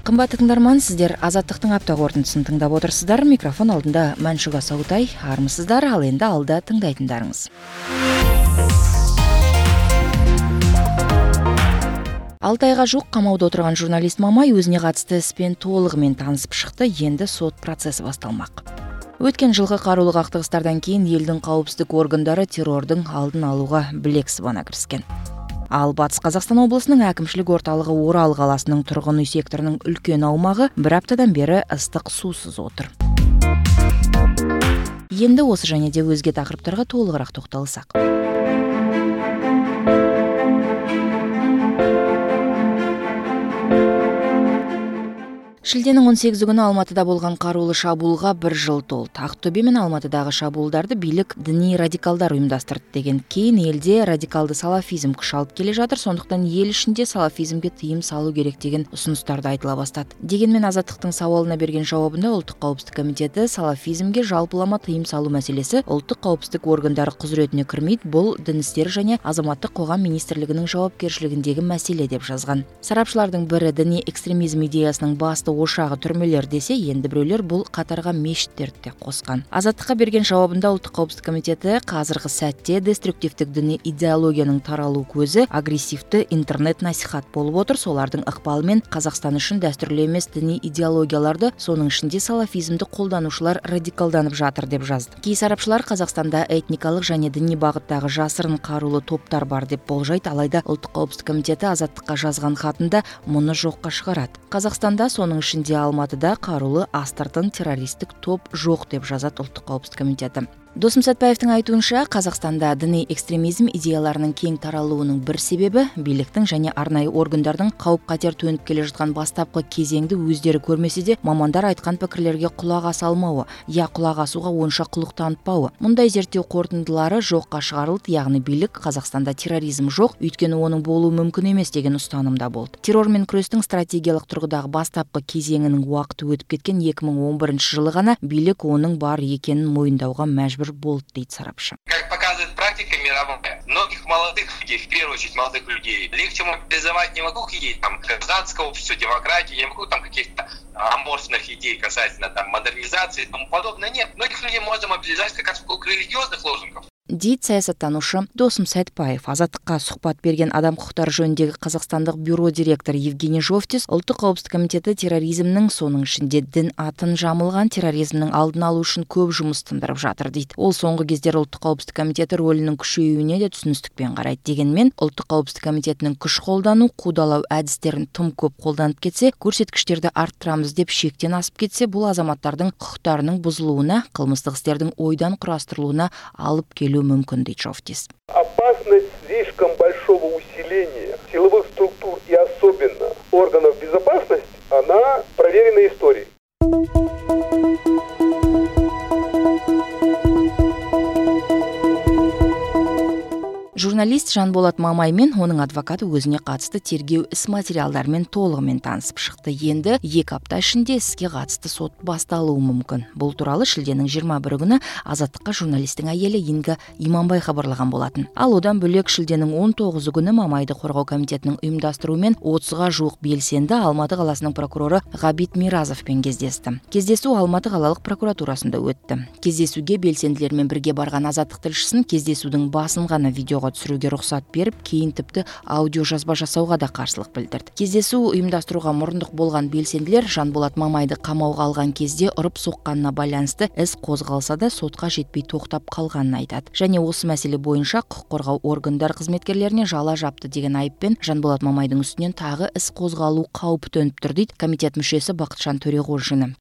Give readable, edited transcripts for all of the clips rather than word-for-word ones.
Қымбатты тыңдарман, сіздер Азаттықтың апта қорытындысын тыңдап отырсыздар. Микрофон алдында Мәншүк Асаутай. Армысыздар, ал енді алда тыңдайтындарыңыз. Алтайға жуық қамауда отырған журналист Мамай өзіне қатысты іспен толығымен танысып шықты, енді сот процесі басталмақ. Өткен жылғы қарулы қақтығыстардан кейін елдің қауіпсіздік органдары террордың алдын алуға білек сыбана кіріскен. Ал Батыс Қазақстан облысының әкімшілік орталығы Орал қаласының тұрғын үй секторының үлкен аумағы бір аптадан бері ыстық сусыз отыр. Енді осы және де өзге тақырыптарға толығырақ тоқталсақ. Шілденің 18 күні Алматыда болған қарулы шабуылға бір жыл толды. Ақтөбе мен Алматыдағы шабуылдарды билік діни радикалдар ұйымдастырды деген кейін елде радикалды салафизм күш алып келе жатыр, сондықтан ел ішінде салафизмге тыйым салу керек деген ұсыныстарды айтыла бастады. Дегенмен Азаттықтың сауалына берген жауабында Ұлттық қауіпсіздік комитеті салафизмге жалпылама тыйым салу мәселесі ұлттық қауіпсіздік органдары құзыретіне кірмейді, бұл дін істері және азаматтық қоғам министрлігінің жауапкершілігіндегі мәселе деп жазған. Сарапшылардың бірі діни экстремизм идеясының басты ошағы түрмелер десе, енді біреулер бұл қатарға мешіттерді де қосқан. Азаттыққа берген жауабында Ұлттық қауіпсіздік комитеті қазіргі сәтте деструктивтік діни идеологияның таралу көзі агрессивті интернет-насихат болып отыр. Солардың ықпалымен Қазақстан үшін дәстүрлі емес діни идеологияларды, соның ішінде салафизмді қолданушылар радикалданып жатыр деп жазды. Кей сарапшылар Қазақстанда этникалық және діни бағыттағы жасырын қарулы топтар бар деп болжайды, алайда Ұлттық қауіпсіздік комитеті Азаттыққа жазған хатында мұны жоққа шығарады. Қазақстанда, соның ішінде Алматыда қарулы астыртын террористік топ жоқ деп жазады Ұлттық қауіпсіздік комитеті. Досым Сәтбаевтың айтуынша, Қазақстанда діни экстремизм идеяларының кең таралуының бір себебі биліктің және арнайы органдардың қауіп-қатер төніп келе жатқан бастапқы кезеңді өздері көрмесе де, мамандар айтқан пікірлерге құлақ аса алмауы, құлақ асуға онша құлық танытпауы. Мұндай зерттеу қорытындылары жоққа шығарылды, яғни билік Қазақстанда терроризм жоқ, өйткені оның болуы мүмкін емес деген ұстанымда болды. Террормен күрестің стратегиялық тұрғыдағы бастапқы кезеңінің уақыты өтіп кеткен 2011 жылы ғана билік оның бар екенін мойындауға мәжбүр болды, дейді сарапшы. Как показывает практика мировая, многих молодых людей, в первую очередь молодых людей, легче мобилизовать не вокруг идей гражданского общества, демократии, не вокруг каких-то аморфных идей касательно модернизации и тому подобное. Нет, многих людей можно мобилизовать как раз вокруг религиозных лозунгов. Дейді саясаттанушы Досым Сәтбаев. Азаттыққа сұхбат берген адам құқықтары жөніндегі Қазақстандық бюро директоры Евгений Жовтис, Ұлттық қауіпсіздік комитеті терроризмнің, соның ішінде дін атын жамылған терроризмнің алдын алу үшін көп жұмыс тындырып жатыр дейді. Ол соңғы кездері Ұлттық қауіпсіздік комитеті рөлінің күшеюіне де түсіністікпен қарайды. Дегенмен, Ұлттық қауіпсіздік комитетінің күш қолдану, қудалау әдістерін тым көп қолданып кетсе, көрсеткіштерді арттырамыз деп шектен асып кетсе, бұл азаматтардың құқықтарының бұзылуына, қылмыстық істердің ойдан құрастырылуына алып келу мүмкін, дейді Жовтис. Опасность слишком большого усиления силовых структур и особенно органов безопасности, она проверена историей. Журналист Жанболат Мамай мен оның адвокаты өзіне қатысты тергеу іс материалдарымен толығымен танысып шықты. Енді 2 апта ішінде іске қатысты сот басталуы мүмкін. Бұл туралы шілденің 21 күні Азаттыққа журналистің әйелі Инга Иманбай хабарлаған болатын. Ал одан бөлек шілденің 19 күні Мамайды қорғау комитетінің ұйымдастыруымен 30-ға жуық белсенді Алматы қаласының прокуроры Ғабит Миразовпен кездесті. Кездесу Алматы қалалық прокуратурасында өтті. Кездесуге белсенділермен бірге барған Азаттық тілшісін кездесудің басын ғана видеоға түсіруге рұқсат беріп, кейін тіпті аудио жазба жасауға да қарсылық білдірді. Кездесу ұйымдастыруға мұрындық болған белсенділер Жанболат Мамайды қамауға алған кезде ұрып соққанына байланысты іс қозғалса да сотқа жетпей тоқтап қалғанын айтады. Және осы мәселе бойынша құқық қорғау органдар қызметкерлеріне жала жапты деген айыппен Жанболат Мамайдың үстінен тағы іс қозғалу қаупі төніп тұр, дейді комитет мүшесі Бақытжан Төреғожина.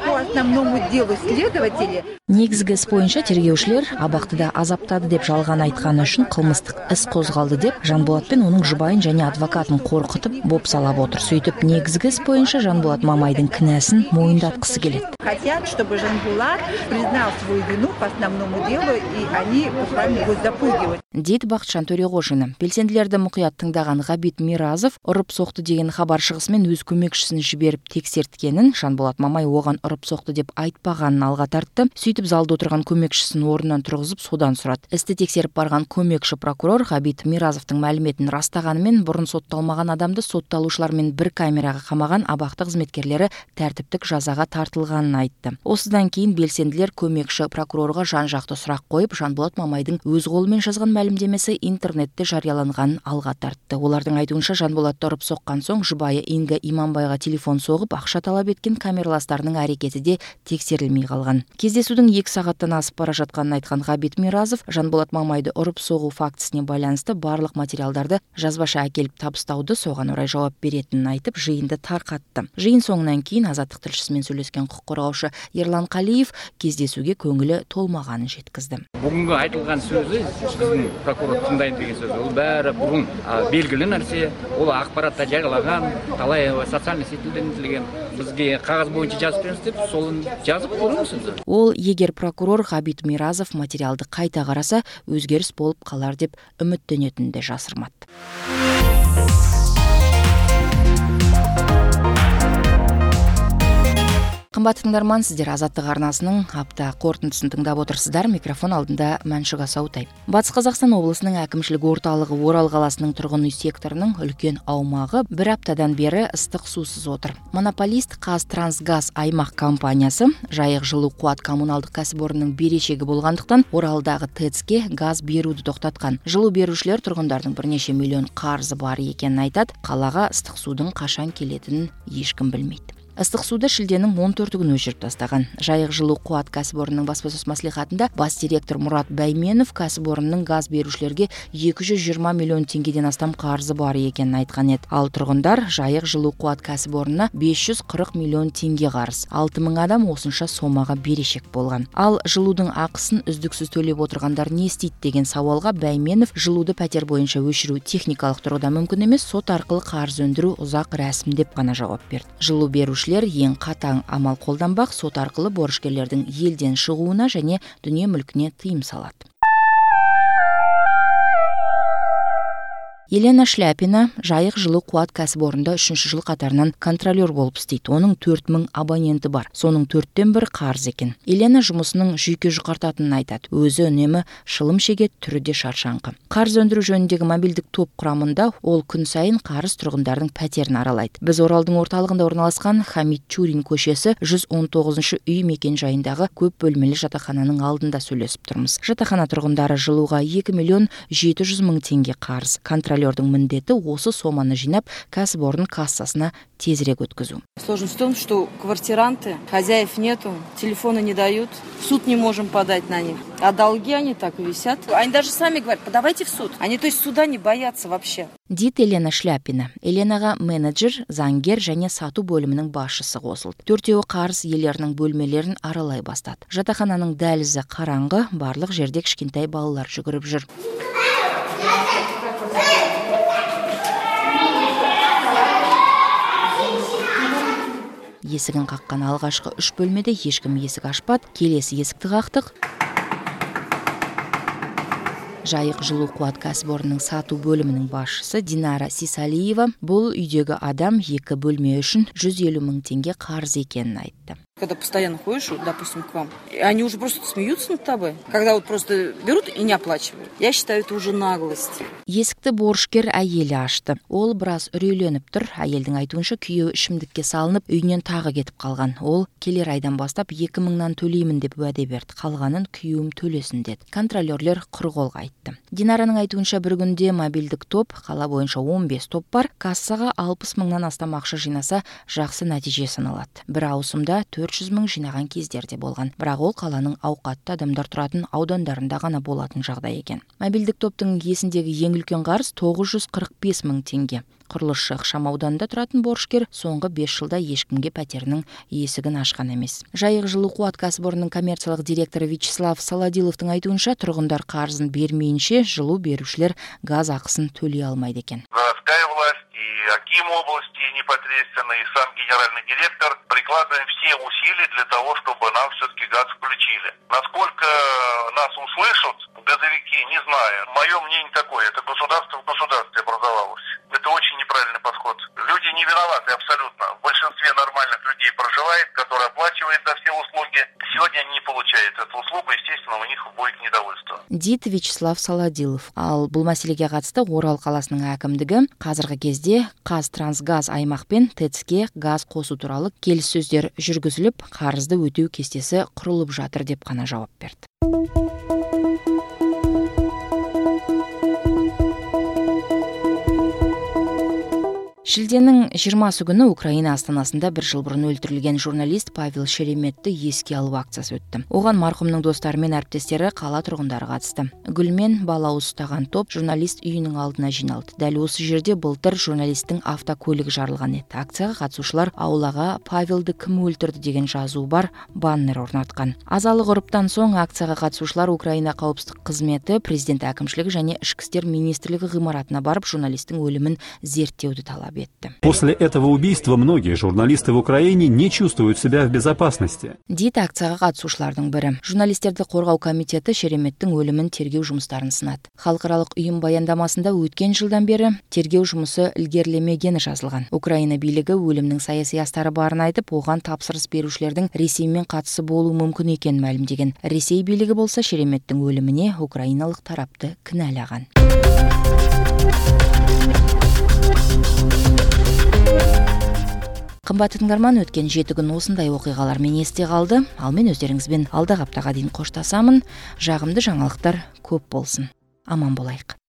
Негізгі іс бойынша тергеушілер абақтыда азаптады деп жалған айтқаны үшін қылмыстық іс қозғалды деп Жанболат пен оның жұбайын және адвокатын қорқытып бопсалап отыр. Сөйтіп негізгі іс бойынша Жанболат Мамайдың кінәсін мойындатқысы келеді. Хотят, чтобы Жанболат признал свою вину по основному делу, и они буквально его запугивают. Дейді Бақытжан Төреғожина. Белсенділерді мұқият тыңдаған Ғабит Миразов ұрып соқты деген хабар шығысымен өз көмекшісін жіберіп тексерткенін, Жанболат Мамай оған ұрып соқты соқты деп айтпағанын алға тартты. Сөйтіп залда отырған көмекшісін орнынан тұрғызып содан сұрады. Істі тексеріп барған көмекші прокурор Ғабит Миразовтың мәліметін растағанымен бұрын сотталмаған адамды сотталушылармен бір камераға қамаған абақты қызметкерлері тәртіптік жазаға тартылғанын айтты. Осыдан кейін белсенділер көмекші прокурорға жан-жақты сұрақ қойып, Жанболат Мамайдың өз қолымен жазған мәлімдемесі интернетте жарияланғанын алға тартты. Олардың айтуынша Жанболатты ұрып соққан соң жұбайы Инга Иманбайға телефон соғып, ақша талап еткен камераластарының әрекеті де тексерілмей қалған. Кездесудің 2 сағаттан асып бара жатқанын айтқан Ғабит Миразов Жанболат Мамайды ұрып соғу фактісіне байланысты барлық материалдарды жазбаша әкеліп табыстауды, соған орай жауап беретінін айтып, жиынды тарқатты. Жиын соңынан кейін Азаттық тілшісімен сөйлескен құқық қорғаушы Ерлан Қалиев кездесуге көңілі толмағанын жеткізді. Бүгінгі айтылған сөзі, біздің прокурор тыңдайын деген сөз, ол бәрі бұрын белгілі нәрсе, ол ақпаратта жариялаған, талай социальный сеттерден ізілген, бізге қағаз бойынша жазып беріңіз деп, солын жазып көріңіз. Ол егер прокурор Ғабит Миразов материалды қайта қараса, өзгеріс болып қалар деп үміттенетінін де жасырмады. Қымбатты тыңдарман, сіздер Азаттық арнасының апта қорытындысын тыңдап отырсыздар. Микрофон алдында Мәншүк Асаутай. Батыс Қазақстан облысының әкімшілік орталығы Орал қаласының тұрғын үй секторының үлкен аумағы бір аптадан бері ыстық сусыз отыр. Монополист Қазтрансгаз аймақ компаниясы Жайық жылу қуат коммуналдық кәсіпорнының берешегі болғандықтан Оралдағы ТЭЦ-ке газ беруді тоқтатқан. Жылу берушілер тұрғындардың бірнеше миллион қарызы бар екенін айтады. Қалаға ыстық судың қашан келетінін ешкім білмейді. Ыстық суды шілденің 14 күні өшіріп тастаған. Жайық жылу қуат кәсіпорнының баспасөз мәслихатында бас директор Мұрат Бәйменов кәсіпорынның газ берушілерге 220 миллион теңгеден астам қарызы бар екенін айтқан еді. Ал тұрғындар Жайық жылу қуат кәсіпорнына 540 миллион теңге қарыз. 6000 адам осынша сомаға берешек болған. Ал жылудың ақысын үздіксіз төлеп отырғандар не істейді деген сауалға Бәйменов жылуды пәтер бойынша өшіру техникалық тұрғыда мүмкін емес, сот арқылы қарыз өндіру ұзақ рәсім деп ғана жауап берді. Жылу берушілер ең қатаң амал қолданбақ, сот арқылы борышкерлердің елден шығуына және дүние мүлкіне тыйым салады. Елена Шляпина Жайық жылу қуат кәсіпорнында 3-ші жыл қатарынан контролер болып істейді. Оның 4000 абоненті бар. Соның 4-тен 1 қарыз екен. Елена жұмысының жүйке жұқартатынын айтады. Өзі үнемі шылым шегеді, түрі де шаршаңқы. Қарыз өндіру жөніндегі мобильдік топ құрамында ол күн сайын қарыз тұрғындардың пәтерін аралайды. Біз Оралдың орталығында орналасқан Хамит Чурин көшесі 119-шы үй мекен жайындағы көп бөлмелі жатақхананың алдында сөйлесіп тұрмыз. Жатақхана тұрғындары жылуға 2 миллион 700 мың теңге қарыз. Контролердің міндеті осы соманы жинап, кәсіпорын кассасына тезірек өткізу. Сложность в том, что квартиранты, хозяев нету, телефоны не дают, в суд не можем подать на них. А долги они так и висят. Они даже сами говорят, подавайте в суд. Они то есть суда не боятся вообще. Дейді Елена Шляпина. Еленаға менеджер, заңгер және сату бөлімінің басшысы қосылды. 4-еуі қарыз иелерінің бөлмелерін аралай бастады. Жатақхананың дәлізі қараңғы, барлық жерде кішкентай балалар жүгіріп жүр. Есігін қаққан алғашқы 3 бөлмеде ешкім есік ашпады. Келесі есікті қақтық. Жайық жылу қуат кәсіпорнының сату бөлімінің басшысы Динара Сисалиева бұл үйдегі адам 2 бөлме үшін 150 мың теңге қарыз екенін айтты. Когда постоянно ходишь, допустим, к вам, они уже просто смеются над тобой. Когда вот просто берут и не оплачивают. Я считаю, это уже наглость. Есікті борышкер әйелі ашты. Ол біраз үрейленіп тұр. Әйелдің айтуынша күйеуі ішімдікке салынып, үйінен тағы кетіп қалған. Ол келер айдан бастап 2000-нан төлеймін деп уәде берді. Қалғанын күйеуім төлесін деді. Контролерлер құр қолға айтты. Динараның айтуынша бір күнде мобильдік топ, қала бойынша 15 топ бар, кассаға 60 мыңнан астам ақша жинаса, жақсы нәтиже саналады. Бір ауысымда 400 мың жинаған кездерде болған. Бірақ ол қаланың ауқатты адамдар тұратын аудандарында ғана болатын жағдай екен. Мобильдік топтың есіндегі ең үлкен қарыз 945 мың теңге. Құрылысшы ықшам ауданында тұратын борышкер соңғы 5 жылда ешкімге пәтерінің есігін ашқан емес. Жайық жылу қуат кәсіпорнының коммерциялық директоры Вячеслав Солодиловтың айтуынша, тұрғындар қарызын бермейінше жылу берушілер газ ақысын төлей алмайды екен. Городская власть и Аким области непосредственно, и сам генеральный директор прикладываем все усилия для того, чтобы нам все-таки газ включили. Насколько нас услышат газовики, не знаю. Мое мнение такое, это государство в государстве образовалось. Это очень неправильный подход. Люди не виноваты абсолютно. В большинстве нормальных людей людей проживает, который оплачивает за все услуги. Сегодня они не получают эту услугу, естественно, у них будет недовольство. Дейді Вячеслав Саладилов. Ал бұл мәселеге қатысты Орал қаласының әкімдігі қазіргі кезде Қазтрансгаз аймақ пен ТЭЦ-ке газ қосу туралы келіссөздер жүргізіліп, қарызды өтеу кестесі құрылып жатыр деп қана жауап берді. Шілденің 20 күні Украина астанасында бір жыл бұрын өлтірілген журналист Павел Шереметті еске алу акциясы өтті. Оған марқұмның достары мен әріптестері қала тұрғындары қатысты. Гүлмен балауыз ұстаған топ журналист үйінің алдына жиналды. Дәл осы жерде былтыр журналисттің автокөлігі жарылған еді. Акцияға қатысушылар аулаға Павелді кім өлтірді деген жазуы бар баннер орнатқан. Азалы ғұрыптан соң акцияға қатысушылар Украина қауіпсіздік қызметі, президент әкімшілігі және ішкі істер министрлігі ғимаратына барып журналисттің өлімін зерттеуді талап етті. После этого убийства многие журналисты в Украине не чувствуют себя в безопасности. Дейді акцияға қатысушылардың бірі. Журналистерді қорғау комитеті Шереметтің өлімін тергеу жұмыстарын сынады. Халықаралық ұйым баяндамасында өткен жылдан бері тергеу жұмысы ілгерілемегені жазылған. Украина билігі өлімнің саяси астары барын айтып, оған тапсырыс берушілердің Ресеймен қатысы болуы мүмкін екенін мәлімдеген. Ресей билігі болса Шереметтің өліміне украиналық тарапты кінәлаған. Қымбатты тыңдарман, өткен 7 күн осындай оқиғалармен есте қалды. Ал мен өздеріңізбен алдағы аптаға дейін қоштасамын. Жағымды жаңалықтар көп болсын. Аман болайық.